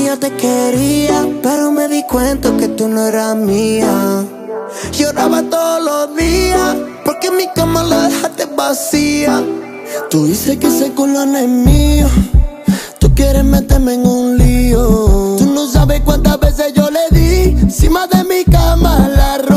yo te quería, pero me di cuenta que tú no eras mía. Lloraba todos los días, porque mi cama la dejaste vacía. Tú dices que ese culo no es mío, tú quieres meterme en un lío. Tú no sabes cuántas veces yo le di encima de mi cama la